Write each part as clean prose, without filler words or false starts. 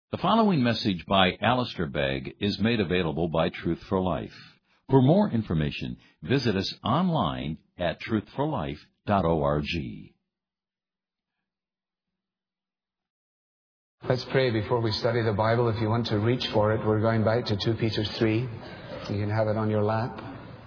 The following message by Alistair Begg is made available by Truth for Life. For more information, visit us online at truthforlife.org. Let's pray before we study the Bible. If you want to reach for it, we're going back to 2 Peter 3. You can have it on your lap.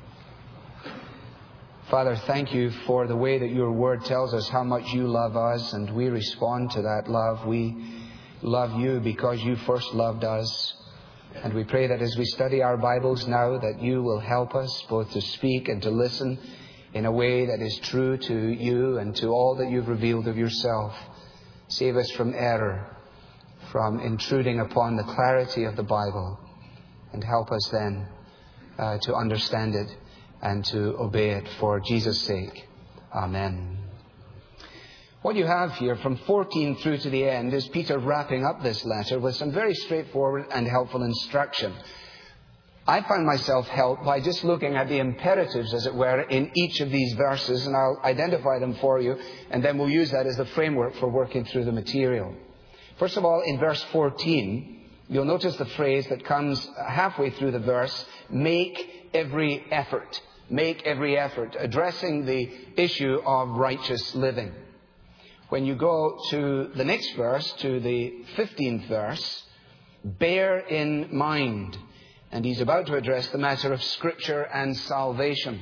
Father, thank you for the way that your word tells us how much you love us, and we respond to that love. We love you because you first loved us. And we pray that as we study our Bibles now, that you will help us both to speak and to listen in a way that is true to you and to all that you've revealed of yourself. Save us from error, from intruding upon the clarity of the Bible, and help us then to understand it and to obey it for Jesus' sake. Amen. What you have here from 14 through to the end is Peter wrapping up this letter with some very straightforward and helpful instruction. I found myself helped by just looking at the imperatives, as it were, in each of these verses, and I'll identify them for you, and then we'll use that as the framework for working through the material. First of all, in verse 14, you'll notice the phrase that comes halfway through the verse, make every effort. Make every effort, addressing the issue of righteous living. When you go to the next verse, to the 15th verse, bear in mind. And he's about to address the matter of Scripture and salvation.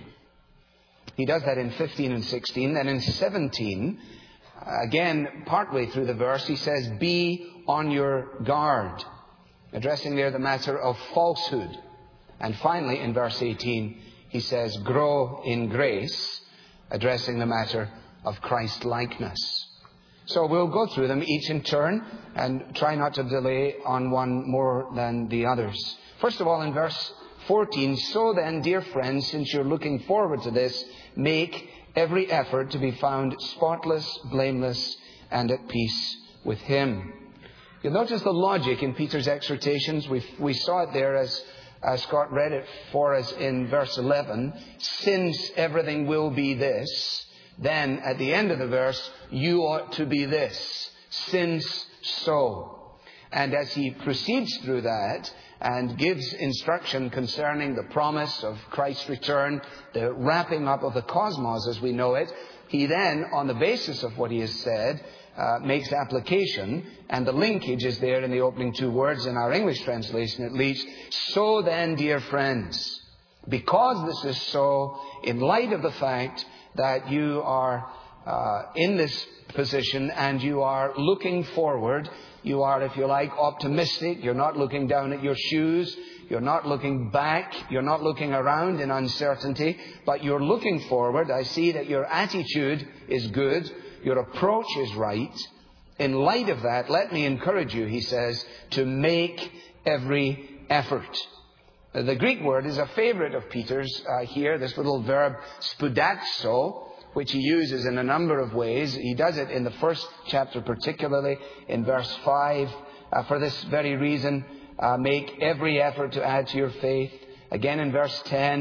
He does that in 15 and 16. Then in 17, again, partway through the verse, he says, be on your guard, addressing there the matter of falsehood. And finally, in verse 18, he says, grow in grace, addressing the matter of Christ-likeness. So we'll go through them each in turn and try not to delay on one more than the others. First of all, in verse 14, so then, dear friends, since you're looking forward to this, make every effort to be found spotless, blameless, and at peace with Him. You'll notice the logic in Peter's exhortations. We saw it there as Scott read it for us in verse 11. Since everything will be this, then at the end of the verse, you ought to be this. Since so. And as he proceeds through that and gives instruction concerning the promise of Christ's return, the wrapping up of the cosmos as we know it, he then, on the basis of what he has said, makes application, and the linkage is there in the opening two words in our English translation at least. So then, dear friends, because this is so, in light of the fact that you are in this position and you are looking forward, you are, if you like, optimistic, you're not looking down at your shoes, you're not looking back, you're not looking around in uncertainty, but you're looking forward. I see that your attitude is good, your approach is right. In light of that, let me encourage you, he says, to make every effort. The Greek word is a favorite of Peter's here, this little verb spoudazo, which he uses in a number of ways. He does it in the first chapter particularly, in verse 5. For this very reason, make every effort to add to your faith. Again in verse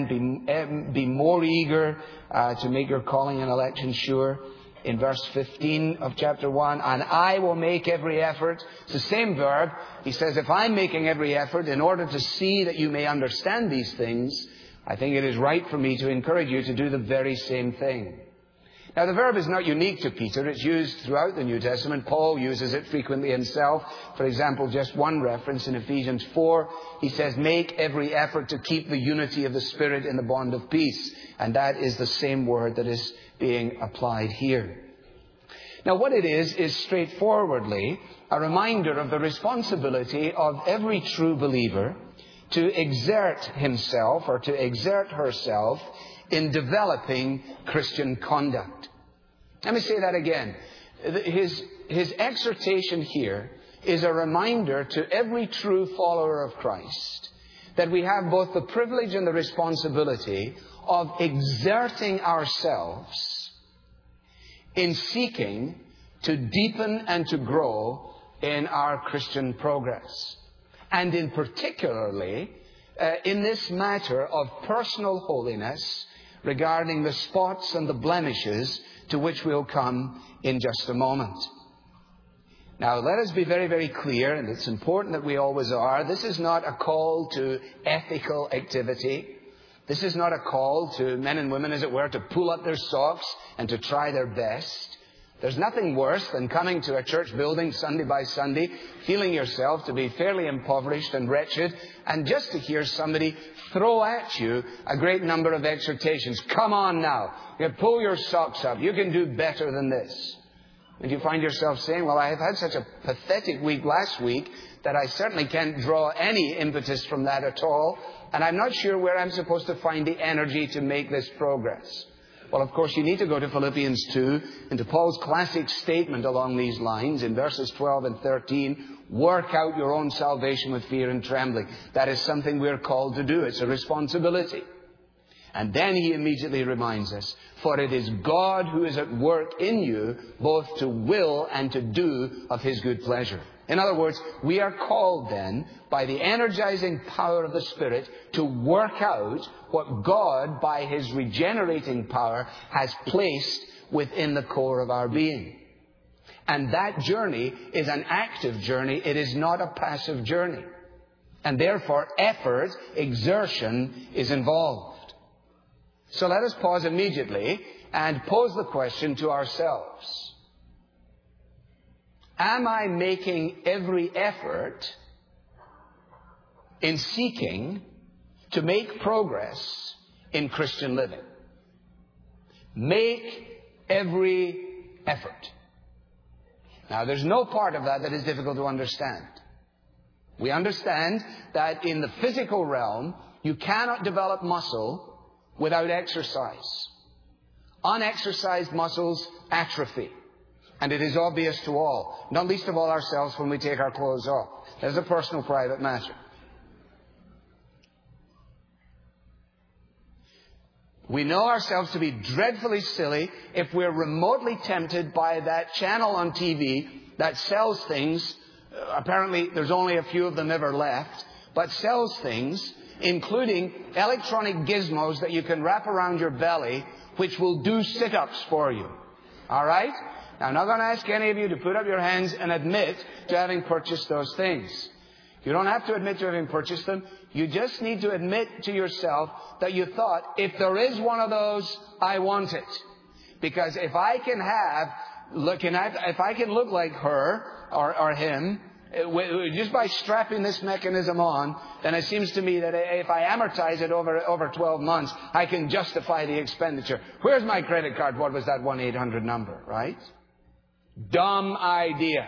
10, be more eager to make your calling and election sure. In verse 15 of chapter 1, and I will make every effort. It's the same verb. He says, if I'm making every effort in order to see that you may understand these things, I think it is right for me to encourage you to do the very same thing. Now, the verb is not unique to Peter. It's used throughout the New Testament. Paul uses it frequently himself. For example, just one reference in Ephesians 4, he says, make every effort to keep the unity of the Spirit in the bond of peace. And that is the same word that is being applied here. Now, what it is straightforwardly a reminder of the responsibility of every true believer to exert himself or to exert herself in developing Christian conduct. Let me say that again. His exhortation here is a reminder to every true follower of Christ that we have both the privilege and the responsibility of exerting ourselves in seeking to deepen and to grow in our Christian progress. And in particularly, in this matter of personal holiness regarding the spots and the blemishes to which we'll come in just a moment. Now, let us be very, very clear, and it's important that we always are. This is not a call to ethical activity. This is not a call to men and women, as it were, to pull up their socks and to try their best. There's nothing worse than coming to a church building Sunday by Sunday, feeling yourself to be fairly impoverished and wretched, and just to hear somebody throw at you a great number of exhortations. Come on now. You pull your socks up. You can do better than this. And you find yourself saying, well, I have had such a pathetic week last week that I certainly can't draw any impetus from that at all. And I'm not sure where I'm supposed to find the energy to make this progress. Well, of course, you need to go to Philippians 2 and to Paul's classic statement along these lines in verses 12 and 13. Work out your own salvation with fear and trembling. That is something we're called to do. It's a responsibility. And then he immediately reminds us, for it is God who is at work in you, both to will and to do of His good pleasure. In other words, we are called then, by the energizing power of the Spirit, to work out what God, by His regenerating power, has placed within the core of our being. And that journey is an active journey. It is not a passive journey. And therefore, effort, exertion is involved. So let us pause immediately and pose the question to ourselves. Am I making every effort in seeking to make progress in Christian living? Make every effort. Now, there's no part of that is difficult to understand. We understand that in the physical realm, you cannot develop muscle without exercise. Unexercised muscles atrophy. And it is obvious to all, not least of all ourselves when we take our clothes off. There's a personal, private matter. We know ourselves to be dreadfully silly if we're remotely tempted by that channel on TV that sells things. Apparently, there's only a few of them ever left, but sells things, including electronic gizmos that you can wrap around your belly, which will do sit-ups for you. All right? Now, I'm not going to ask any of you to put up your hands and admit to having purchased those things. You don't have to admit to having purchased them. You just need to admit to yourself that you thought, if there is one of those, I want it. Because if I can look like her or him, just by strapping this mechanism on, then it seems to me that if I amortize it over 12 months, I can justify the expenditure. Where's my credit card? What was that 1-800 number, right? Dumb idea.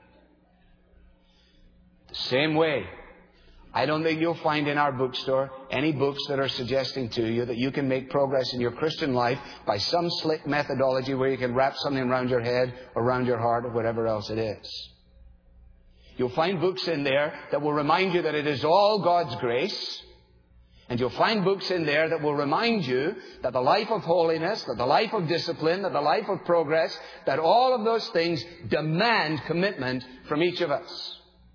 The same way, I don't think you'll find in our bookstore any books that are suggesting to you that you can make progress in your Christian life by some slick methodology where you can wrap something around your head or around your heart or whatever else it is. You'll find books in there that will remind you that it is all God's grace. And you'll find books in there that will remind you that the life of holiness, that the life of discipline, that the life of progress, that all of those things demand commitment from each of us.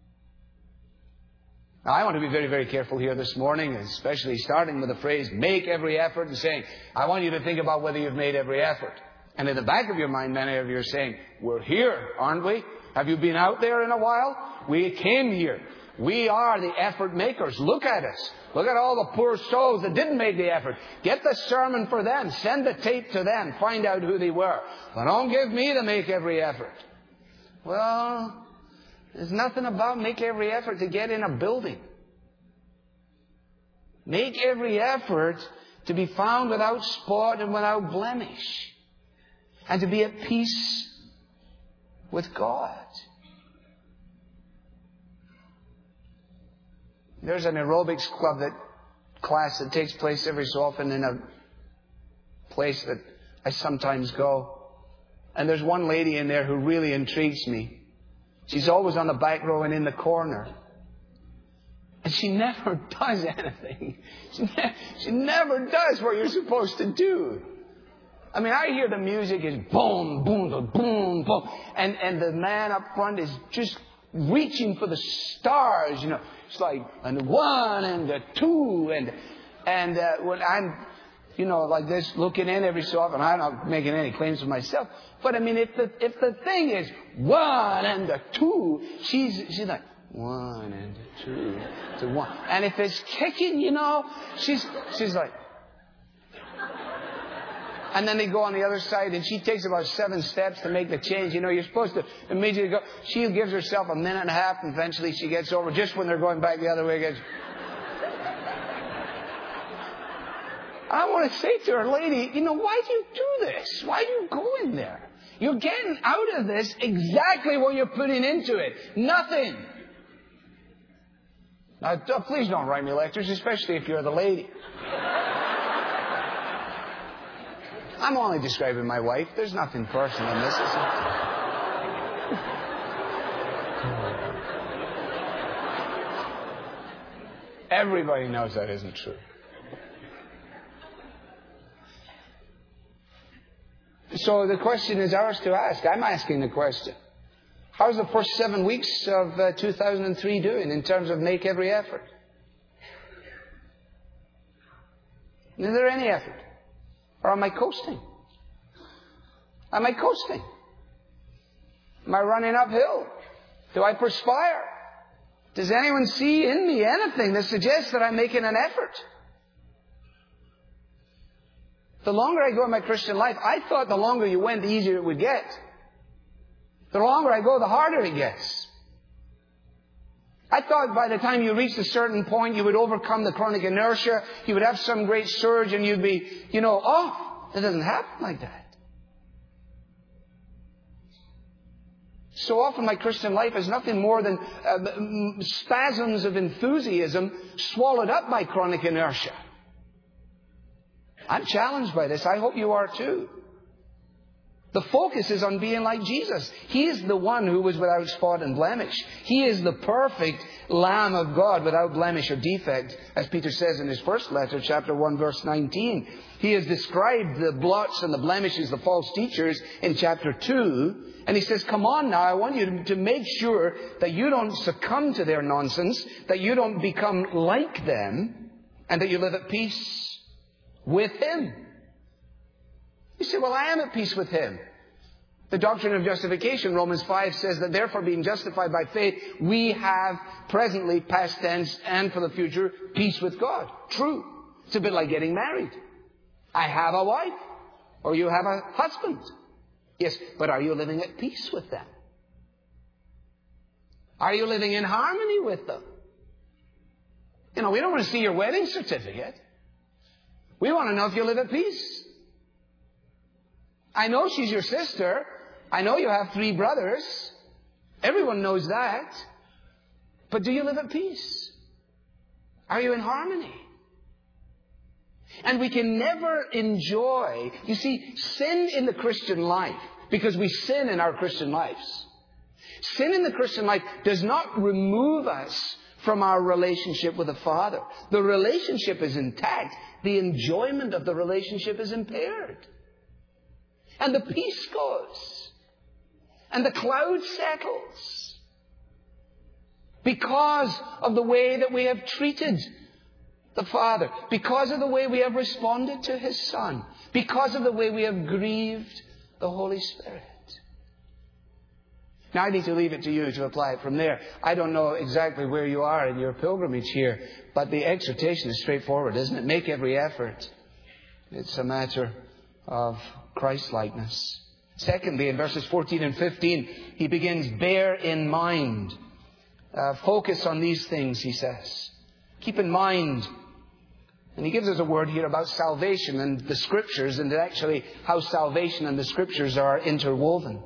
Now, I want to be very, very careful here this morning, especially starting with the phrase, make every effort, and saying, I want you to think about whether you've made every effort. And in the back of your mind, many of you are saying, we're here, aren't we? Have you been out there in a while? We came here. We are the effort makers. Look at us. Look at all the poor souls that didn't make the effort. Get the sermon for them. Send the tape to them. Find out who they were. But don't give me to make every effort. Well, there's nothing about make every effort to get in a building. Make every effort to be found without spot and without blemish. And to be at peace with God. There's an aerobics club class that takes place every so often in a place that I sometimes go. And there's one lady in there who really intrigues me. She's always on the back row and in the corner. And she never does anything. She never does what you're supposed to do. I mean, I hear the music is boom, boom, boom, boom. And the man up front is just reaching for the stars, It's like, and 1 and 2 and when like this, looking in every so often. I'm not making any claims for myself. But I mean, if the thing is 1 and a 2, she's like 1 and a 2 to 1. And if it's kicking, she's like. And then they go on the other side, and she takes about 7 steps to make the change. You're supposed to immediately go. She gives herself a minute and a half, and eventually she gets over just when they're going back the other way. I want to say to her, lady, why do you do this? Why do you go in there? You're getting out of this exactly what you're putting into it. Nothing. Now, please don't write me lectures, especially if you're the lady. I'm only describing my wife. There's nothing personal in this. Everybody knows that isn't true. So the question is ours to ask. I'm asking the question. How's the first 7 weeks of 2003 doing in terms of make every effort? Is there any effort? Or am I coasting? Am I coasting? Am I running uphill? Do I perspire? Does anyone see in me anything that suggests that I'm making an effort? The longer I go in my Christian life, I thought the longer you went, the easier it would get. The longer I go, the harder it gets. I thought by the time you reached a certain point, you would overcome the chronic inertia, you would have some great surge, and you'd be, it doesn't happen like that. So often my Christian life is nothing more than spasms of enthusiasm swallowed up by chronic inertia. I'm challenged by this. I hope you are too. The focus is on being like Jesus. He is the one who was without spot and blemish. He is the perfect Lamb of God without blemish or defect, as Peter says in his first letter, chapter 1, verse 19. He has described the blots and the blemishes, the false teachers, in chapter 2. And he says, come on now, I want you to make sure that you don't succumb to their nonsense, that you don't become like them, and that you live at peace with Him. You say, well, I am at peace with Him. The doctrine of justification, Romans 5, says that therefore being justified by faith, we have presently, past tense, and for the future, peace with God. True. It's a bit like getting married. I have a wife, or you have a husband. Yes, but are you living at peace with them? Are you living in harmony with them? We don't want to see your wedding certificate. We want to know if you live at peace. I know she's your sister. I know you have 3 brothers. Everyone knows that. But do you live at peace? Are you in harmony? And we can never enjoy, you see, sin in the Christian life, because we sin in our Christian lives. Sin in the Christian life does not remove us from our relationship with the Father. The relationship is intact. The enjoyment of the relationship is impaired. And the peace goes. And the cloud settles. Because of the way that we have treated the Father. Because of the way we have responded to His Son. Because of the way we have grieved the Holy Spirit. Now I need to leave it to you to apply it from there. I don't know exactly where you are in your pilgrimage here, but the exhortation is straightforward, isn't it? Make every effort. It's a matter of Christ-likeness. Secondly, in verses 14 and 15, he begins, bear in mind. Focus on these things, he says. Keep in mind. And he gives us a word here about salvation and the Scriptures, and actually how salvation and the Scriptures are interwoven.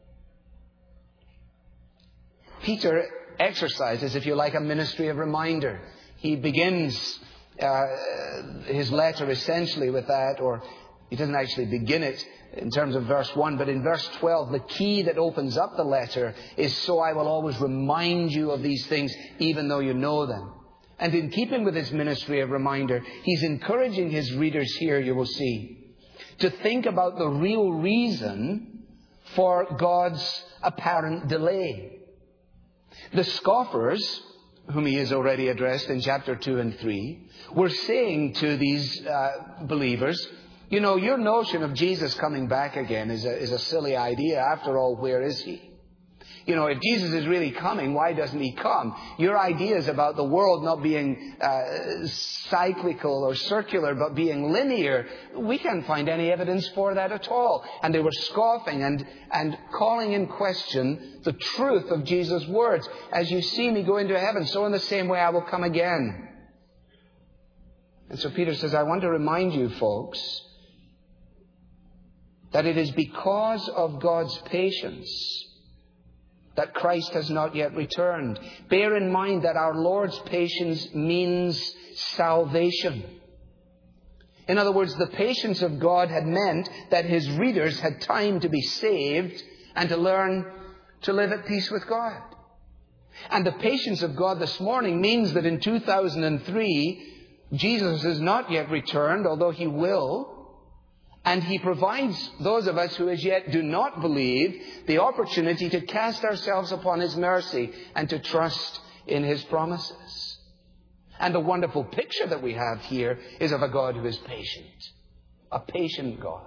Peter exercises, if you like, a ministry of reminder. He begins his letter essentially with that, or he doesn't actually begin it in terms of verse 1, but in verse 12, the key that opens up the letter is, so I will always remind you of these things, even though you know them. And in keeping with his ministry of reminder, he's encouraging his readers here, you will see, to think about the real reason for God's apparent delay. The scoffers whom he has already addressed in chapter 2 and 3, were saying to these believers, you know, your notion of Jesus coming back again is a silly idea. After all, where is he? You know, if Jesus is really coming, why doesn't he come? Your ideas about the world not being cyclical or circular, but being linear, we can't find any evidence for that at all. And they were scoffing and calling in question the truth of Jesus' words. As you see me go into heaven, so in the same way I will come again. And so Peter says, I want to remind you, folks, that it is because of God's patience that Christ has not yet returned. Bear in mind that our Lord's patience means salvation. In other words, the patience of God had meant that His readers had time to be saved and to learn to live at peace with God. And the patience of God this morning means that in 2003, Jesus has not yet returned, although He will. And He provides those of us who as yet do not believe the opportunity to cast ourselves upon His mercy and to trust in His promises. And the wonderful picture that we have here is of a God who is patient. A patient God.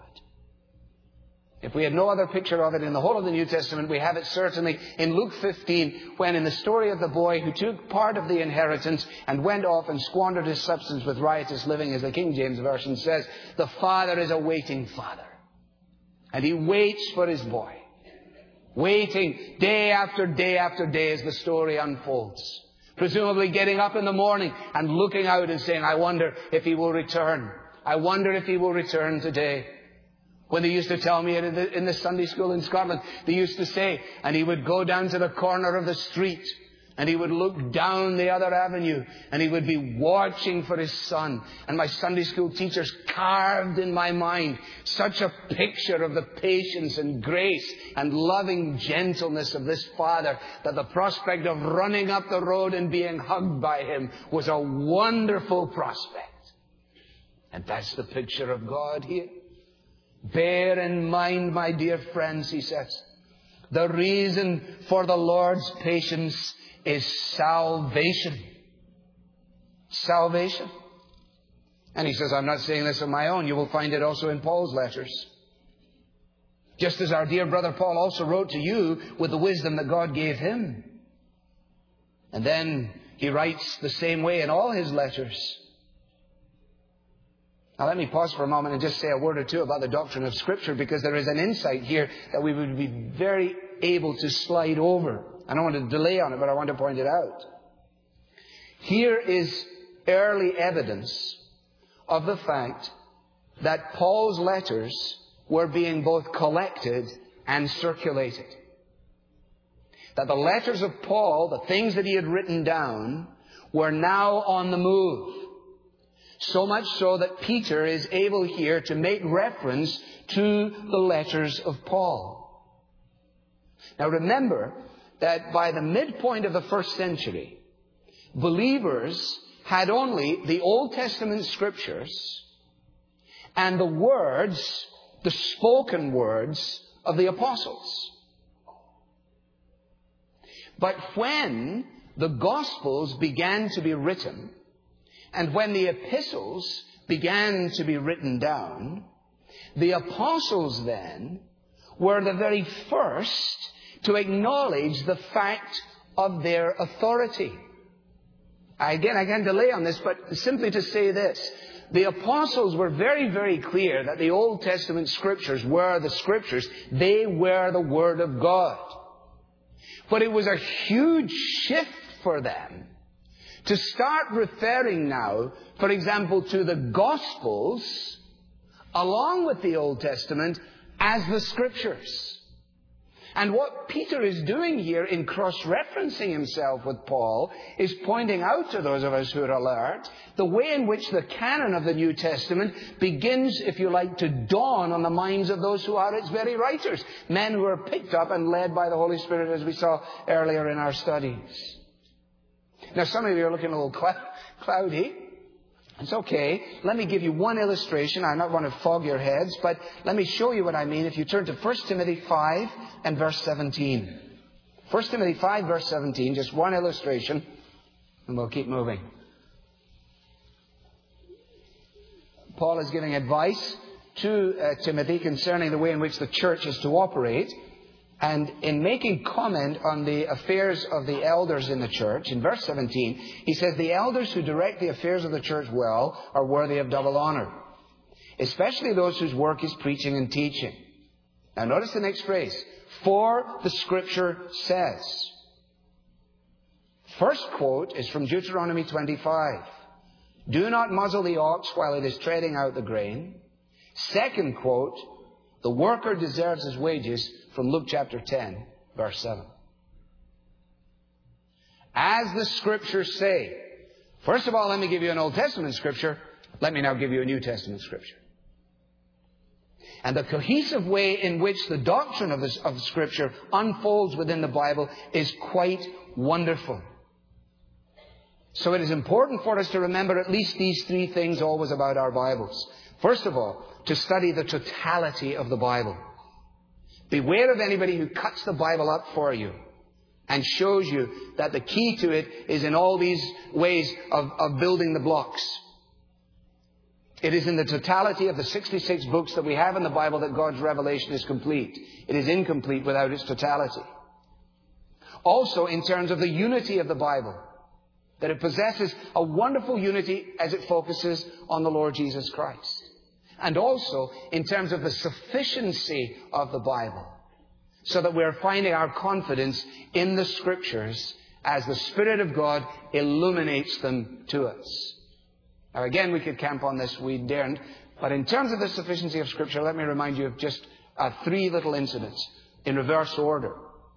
If we had no other picture of it in the whole of the New Testament, we have it certainly in Luke 15, when in the story of the boy who took part of the inheritance and went off and squandered his substance with riotous living, as the King James Version says, the father is a waiting father. And he waits for his boy. Waiting day after day after day as the story unfolds. Presumably getting up in the morning and looking out and saying, I wonder if he will return. I wonder if he will return today. When they used to tell me in the Sunday school in Scotland, they used to say, and he would go down to the corner of the street and he would look down the other avenue and he would be watching for his son. And my Sunday school teachers carved in my mind such a picture of the patience and grace and loving gentleness of this father that the prospect of running up the road and being hugged by him was a wonderful prospect. And that's the picture of God here. Bear in mind, my dear friends, he says, the reason for the Lord's patience is salvation. Salvation. And he says, I'm not saying this on my own. You will find it also in Paul's letters. Just as our dear brother Paul also wrote to you with the wisdom that God gave him. And then he writes the same way in all his letters. Now let me pause for a moment and just say a word or two about the doctrine of Scripture, because there is an insight here that we would be very able to slide over. I don't want to delay on it, but I want to point it out. Here is early evidence of the fact that Paul's letters were being both collected and circulated. That the letters of Paul, the things that he had written down, were now on the move. So much so that Peter is able here to make reference to the letters of Paul. Now remember that by the midpoint of the first century, believers had only the Old Testament Scriptures and the words, the spoken words of the apostles. But when the Gospels began to be written, and when the epistles began to be written down, the apostles then were the very first to acknowledge the fact of their authority. Again, I can't delay on this, but simply to say this. The apostles were very, very clear that the Old Testament Scriptures were the Scriptures. They were the Word of God. But it was a huge shift for them to start referring now, for example, to the Gospels, along with the Old Testament, as the Scriptures. And what Peter is doing here in cross-referencing himself with Paul is pointing out to those of us who are alert the way in which the canon of the New Testament begins, if you like, to dawn on the minds of those who are its very writers. Men who are picked up and led by the Holy Spirit, as we saw earlier in our studies. Now, some of you are looking a little cloudy. It's okay. Let me give you one illustration. I don't want to fog your heads, but let me show you what I mean. If you turn to 1 Timothy 5 and verse 17. 1 Timothy 5, verse 17, just one illustration. And we'll keep moving. Paul is giving advice to Timothy concerning the way in which the church is to operate. And in making comment on the affairs of the elders in the church, in verse 17, he says, the elders who direct the affairs of the church well are worthy of double honor, especially those whose work is preaching and teaching. Now notice the next phrase. For the Scripture says. First quote is from Deuteronomy 25. Do not muzzle the ox while it is treading out the grain. Second quote, the worker deserves his wages, from Luke chapter 10, verse 7. As the Scriptures say. First of all, let me give you an Old Testament Scripture. Let me now give you a New Testament Scripture. And the cohesive way in which the doctrine of Scripture unfolds within the Bible is quite wonderful. So it is important for us to remember at least these three things always about our Bibles. First of all, to study the totality of the Bible. Beware of anybody who cuts the Bible up for you and shows you that the key to it is in all these ways of building the blocks. It is in the totality of the 66 books that we have in the Bible that God's revelation is complete. It is incomplete without its totality. Also, in terms of the unity of the Bible, that it possesses a wonderful unity as it focuses on the Lord Jesus Christ. And also in terms of the sufficiency of the Bible, so that we're finding our confidence in the Scriptures as the Spirit of God illuminates them to us. Now again, we could camp on this, we daren't. But in terms of the sufficiency of Scripture, let me remind you of just three little incidents in reverse order.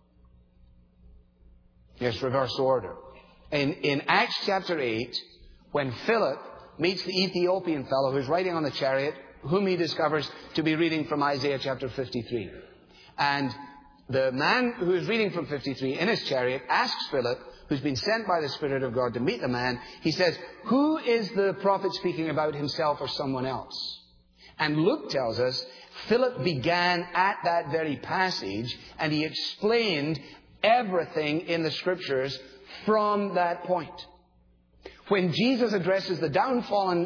Yes, reverse order. In Acts chapter 8, when Philip meets the Ethiopian fellow who's riding on the chariot, whom he discovers to be reading from Isaiah chapter 53. And the man who is reading from 53 in his chariot asks Philip, who's been sent by the Spirit of God to meet the man, he says, who is the prophet speaking about, himself or someone else? And Luke tells us, Philip began at that very passage and he explained everything in the Scriptures from that point. When Jesus addresses the downtrodden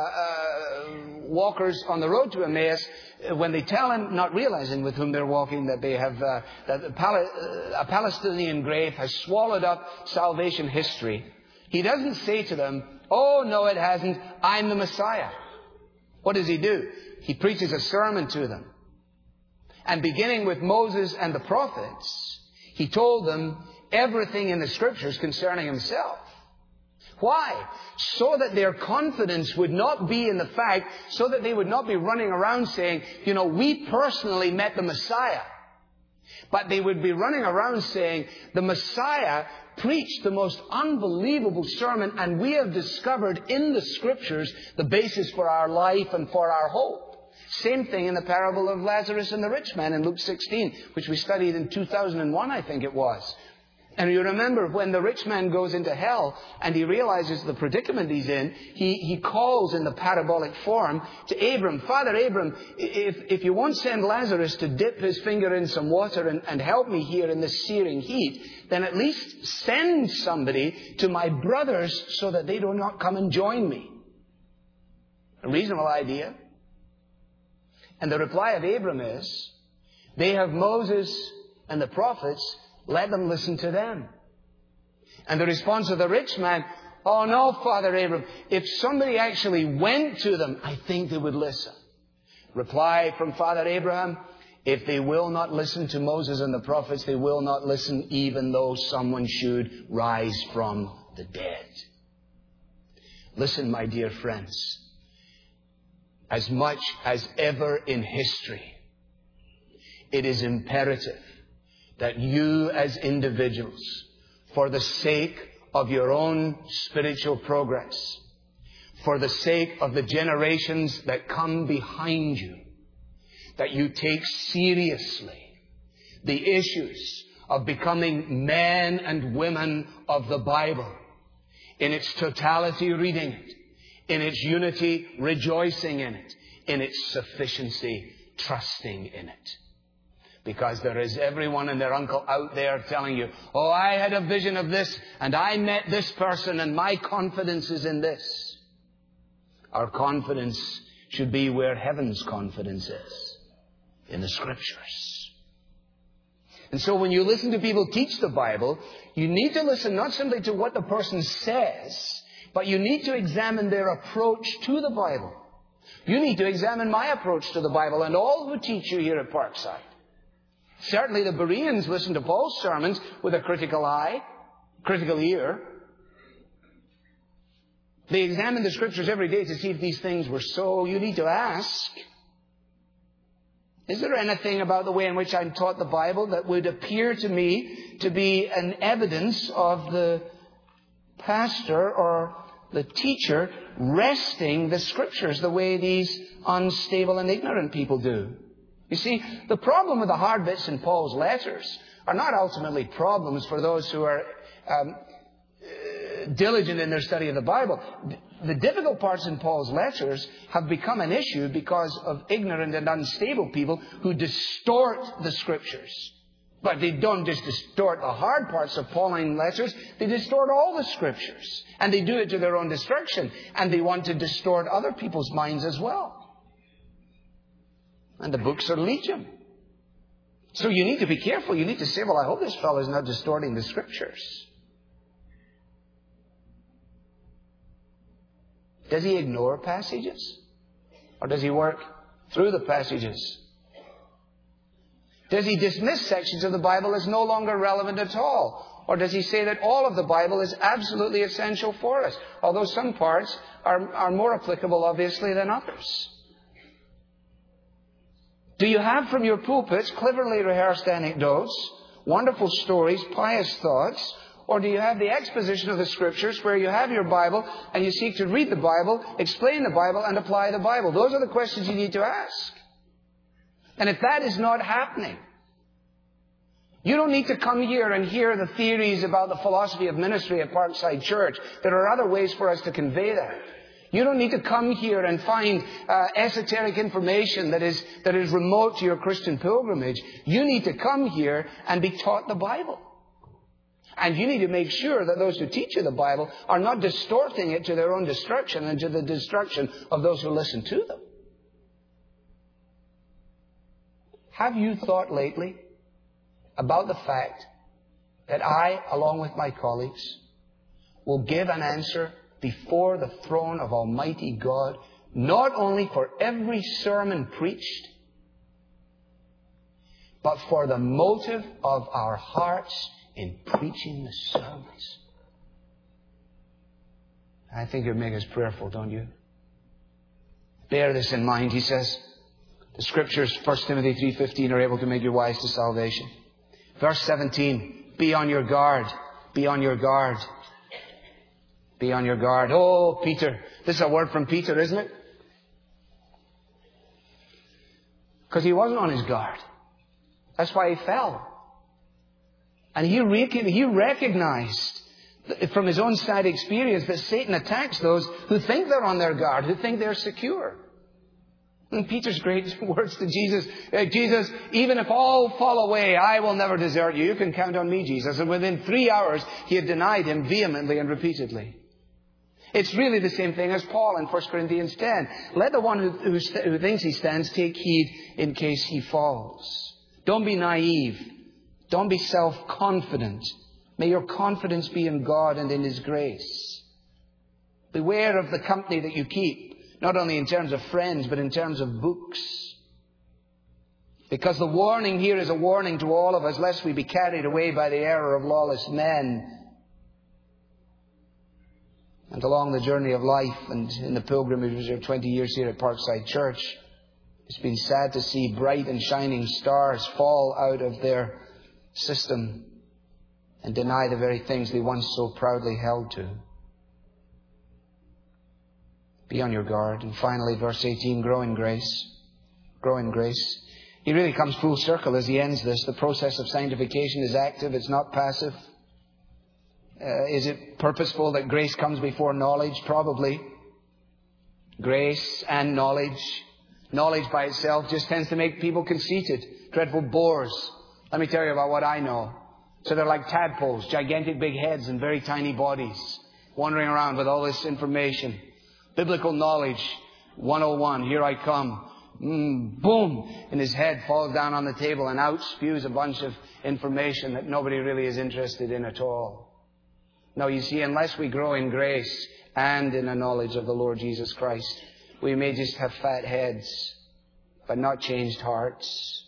walkers on the road to Emmaus, when they tell him, not realizing with whom they're walking, that they have that a Palestinian grave has swallowed up salvation history, he doesn't say to them, oh, no, it hasn't. I'm the Messiah. What does he do? He preaches a sermon to them. And beginning with Moses and the prophets, he told them everything in the Scriptures concerning himself. Why? So that their confidence would not be in the fact, so that they would not be running around saying, you know, we personally met the Messiah. But they would be running around saying, the Messiah preached the most unbelievable sermon, and we have discovered in the Scriptures the basis for our life and for our hope. Same thing in the parable of Lazarus and the rich man in Luke 16, which we studied in 2001, I think it was. And you remember when the rich man goes into hell and he realizes the predicament he's in, he calls in the parabolic form to Abram, Father Abram, if you won't send Lazarus to dip his finger in some water and help me here in this searing heat, then at least send somebody to my brothers so that they do not come and join me. A reasonable idea. And the reply of Abram is, they have Moses and the prophets, let them listen to them. And the response of the rich man, oh no, Father Abram, if somebody actually went to them, I think they would listen. Reply from Father Abraham, if they will not listen to Moses and the prophets, they will not listen even though someone should rise from the dead. Listen, my dear friends, as much as ever in history, it is imperative that you as individuals, for the sake of your own spiritual progress, for the sake of the generations that come behind you, that you take seriously the issues of becoming men and women of the Bible, in its totality reading it, in its unity rejoicing in it, in its sufficiency trusting in it. Because there is everyone and their uncle out there telling you, oh, I had a vision of this, and I met this person, and my confidence is in this. Our confidence should be where heaven's confidence is, in the Scriptures. And so when you listen to people teach the Bible, you need to listen not simply to what the person says, but you need to examine their approach to the Bible. You need to examine my approach to the Bible and all who teach you here at Parkside. Certainly the Bereans listened to Paul's sermons with a critical eye, critical ear. They examined the Scriptures every day to see if these things were so. You need to ask, is there anything about the way in which I'm taught the Bible that would appear to me to be an evidence of the pastor or the teacher wresting the Scriptures the way these unstable and ignorant people do? You see, the problem with the hard bits in Paul's letters are not ultimately problems for those who are diligent in their study of the Bible. The difficult parts in Paul's letters have become an issue because of ignorant and unstable people who distort the Scriptures. But they don't just distort the hard parts of Pauline letters. They distort all the Scriptures. And they do it to their own destruction. And they want to distort other people's minds as well. And the books are legion. So you need to be careful. You need to say, well, I hope this fellow is not distorting the Scriptures. Does he ignore passages? Or does he work through the passages? Does he dismiss sections of the Bible as no longer relevant at all? Or does he say that all of the Bible is absolutely essential for us? Although some parts are more applicable, obviously, than others. Do you have from your pulpits cleverly rehearsed anecdotes, wonderful stories, pious thoughts? Or do you have the exposition of the Scriptures where you have your Bible and you seek to read the Bible, explain the Bible, and apply the Bible? Those are the questions you need to ask. And if that is not happening, you don't need to come here and hear the theories about the philosophy of ministry at Parkside Church. There are other ways for us to convey that. You don't need to come here and find esoteric information that is remote to your Christian pilgrimage. You need to come here and be taught the Bible. And you need to make sure that those who teach you the Bible are not distorting it to their own destruction and to the destruction of those who listen to them. Have you thought lately about the fact that I, along with my colleagues, will give an answer before the throne of Almighty God, not only for every sermon preached, but for the motive of our hearts in preaching the sermons? I think it would make us prayerful, don't you? Bear this in mind, he says. The Scriptures, 1 Timothy 3:15, are able to make you wise to salvation. Verse 17, be on your guard. Be on your guard. Be on your guard. Oh, Peter. This is a word from Peter, isn't it? Because he wasn't on his guard. That's why he fell. And he recognized from his own side experience that Satan attacks those who think they're on their guard, who think they're secure. And Peter's great words to Jesus, Jesus, even if all fall away, I will never desert you. You can count on me, Jesus. And within 3 hours, he had denied him vehemently and repeatedly. It's really the same thing as Paul in 1 Corinthians 10. Let the one who thinks he stands take heed in case he falls. Don't be naive. Don't be self-confident. May your confidence be in God and in His grace. Beware of the company that you keep, not only in terms of friends, but in terms of books. Because the warning here is a warning to all of us, lest we be carried away by the error of lawless men. And along the journey of life and in the pilgrimage of 20 years here at Parkside Church, it's been sad to see bright and shining stars fall out of their system and deny the very things they once so proudly held to. Be on your guard. And finally, verse 18, grow in grace. Grow in grace. He really comes full circle as he ends this. The process of sanctification is active. It's not passive. Is it purposeful that grace comes before knowledge? Probably. Grace and knowledge. Knowledge by itself just tends to make people conceited, dreadful bores. Let me tell you about what I know. So they're like tadpoles, gigantic big heads and very tiny bodies, wandering around with all this information. Biblical knowledge, 101, here I come. Boom! And his head falls down on the table and out spews a bunch of information that nobody really is interested in at all. No, you see, unless we grow in grace and in a knowledge of the Lord Jesus Christ, we may just have fat heads, but not changed hearts.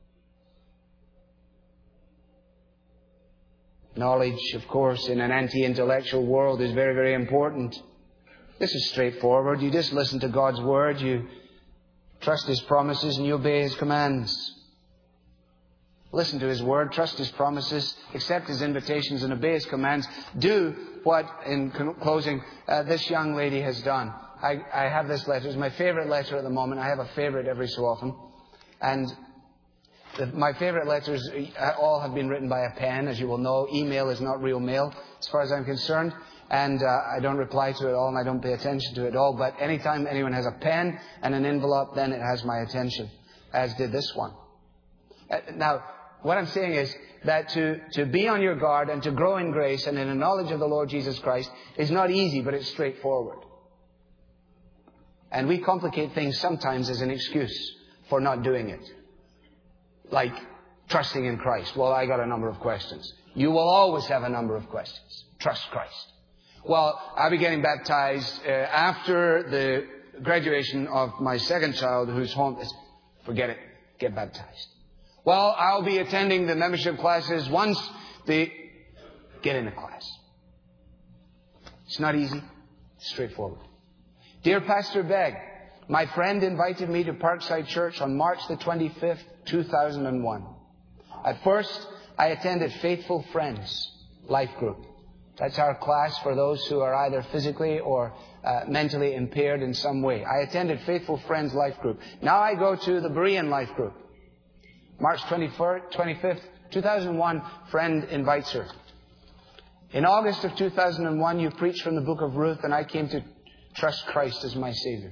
Knowledge, of course, in an anti-intellectual world is very, very important. This is straightforward. You just listen to God's Word, you trust His promises, and you obey His commands. Listen to His Word, trust His promises, accept His invitations, and obey His commands. Do what, in closing, this young lady has done. I have this letter. It's my favorite letter at the moment. I have a favorite every so often. And my favorite letters all have been written by a pen, as you will know. Email is not real mail, as far as I'm concerned. And I don't reply to it all, and I don't pay attention to it all. But anytime anyone has a pen and an envelope, then it has my attention, as did this one. Now, what I'm saying is that to be on your guard and to grow in grace and in a knowledge of the Lord Jesus Christ is not easy, but it's straightforward. And we complicate things sometimes as an excuse for not doing it. Like trusting in Christ. Well, I got a number of questions. You will always have a number of questions. Trust Christ. Well, I'll be getting baptized after the graduation of my second child who's home. Forget it. Get baptized. Well, I'll be attending the membership classes once they get in the class. It's not easy. It's straightforward. Dear Pastor Begg, my friend invited me to Parkside Church on March the 25th, 2001. At first, I attended Faithful Friends Life Group. That's our class for those who are either physically or mentally impaired in some way. I attended Faithful Friends Life Group. Now I go to the Berean Life Group. March 25th, 2001, friend invites her. In August of 2001, you preached from the book of Ruth, and I came to trust Christ as my Savior.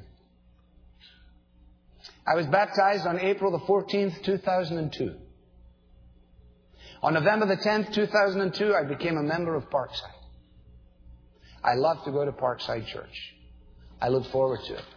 I was baptized on April the 14th, 2002. On November the 10th, 2002, I became a member of Parkside. I love to go to Parkside Church. I look forward to it.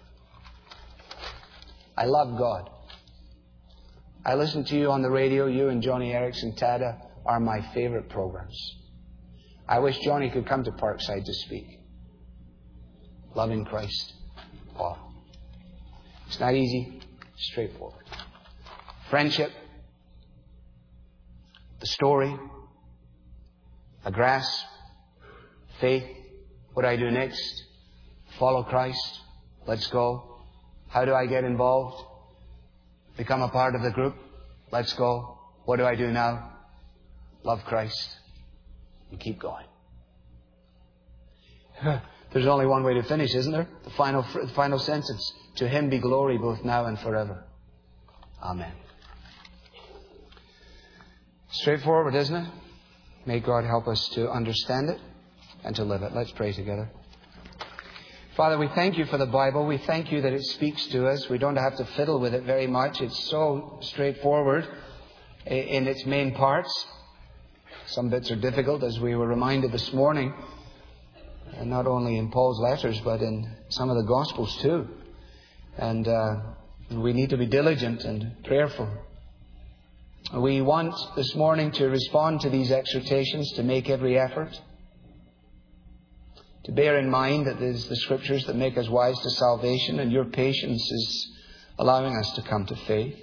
I love God. I listen to you on the radio. You and Johnny Erickson Tada are my favorite programs. I wish Johnny could come to Parkside to speak. Loving Christ. Oh. It's not easy. Straightforward. Friendship. The story. A grasp. Faith. What do I do next? Follow Christ. Let's go. How do I get involved? Become a part of the group. Let's go. What do I do now? Love Christ. And keep going. There's only one way to finish, isn't there? The final sentence. To Him be glory both now and forever. Amen. Straightforward, isn't it? May God help us to understand it and to live it. Let's pray together. Father, we thank You for the Bible. We thank You that it speaks to us. We don't have to fiddle with it very much. It's so straightforward in its main parts. Some bits are difficult, as we were reminded this morning. And not only in Paul's letters, but in some of the Gospels too. And we need to be diligent and prayerful. We want this morning to respond to these exhortations, to make every effort. To bear in mind that there's the Scriptures that make us wise to salvation, and Your patience is allowing us to come to faith.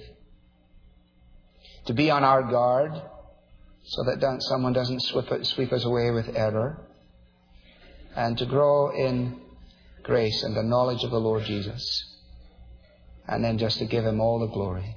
To be on our guard so that someone doesn't sweep us away with error. And to grow in grace and the knowledge of the Lord Jesus. And then just to give Him all the glory.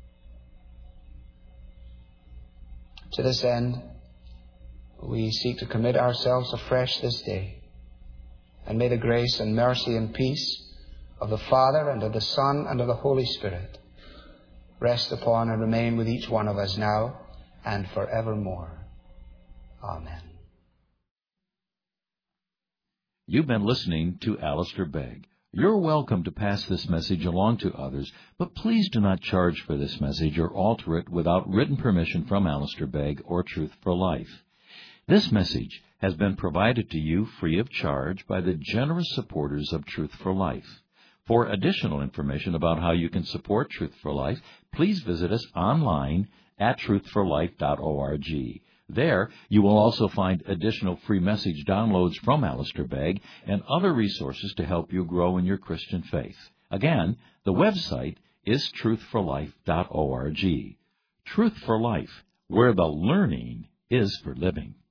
To this end, we seek to commit ourselves afresh this day. And may the grace and mercy and peace of the Father and of the Son and of the Holy Spirit rest upon and remain with each one of us now and forevermore. Amen. You've been listening to Alistair Begg. You're welcome to pass this message along to others, but please do not charge for this message or alter it without written permission from Alistair Begg or Truth for Life. This message has been provided to you free of charge by the generous supporters of Truth for Life. For additional information about how you can support Truth for Life, please visit us online at truthforlife.org. There, you will also find additional free message downloads from Alistair Begg and other resources to help you grow in your Christian faith. Again, the website is truthforlife.org. Truth for Life, where the learning is for living.